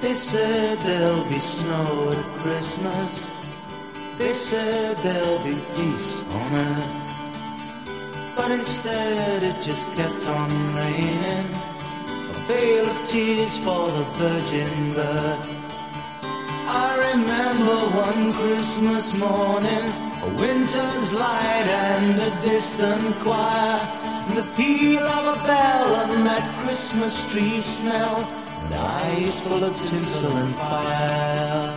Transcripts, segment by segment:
They said there'll be snow at Christmas. They said there'll be peace on earth. But instead it just kept on raining, a veil of tears for the virgin birth. I remember one Christmas morning, a winter's light and a distant choir, and the peal of a bell and that Christmas tree smell, and eyes full of tinsel and fire.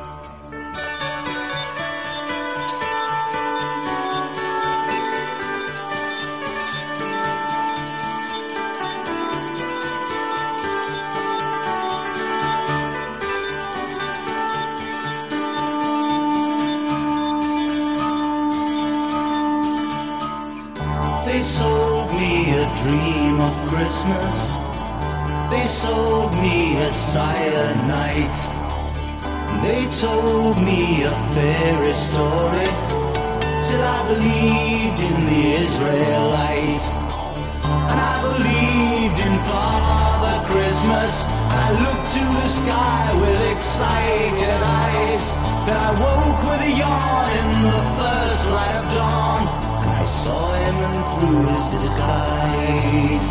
They sold me a dream of Christmas. They sold me a silent night. They told me a fairy story till I believed in the Israelite. And I believed in Father Christmas. I looked to the sky with excited eyes. Then I woke with a yawn in the first light of dawn, and I saw him through his disguise.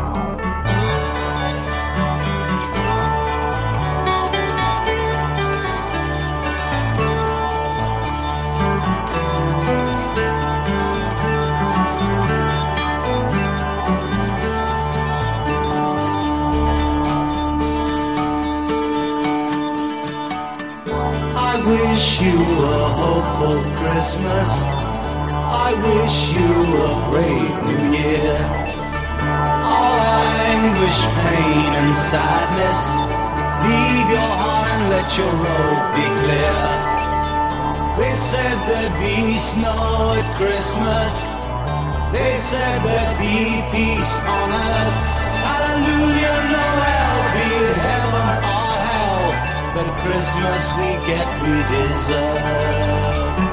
I wish you a hopeful Christmas. I wish you a brave new year. All anguish, pain and sadness, leave your heart and let your road be clear. They said there'd be snow at Christmas. They said there'd be peace on earth. Hallelujah, Noel, be it heaven or hell, that Christmas we get we deserve.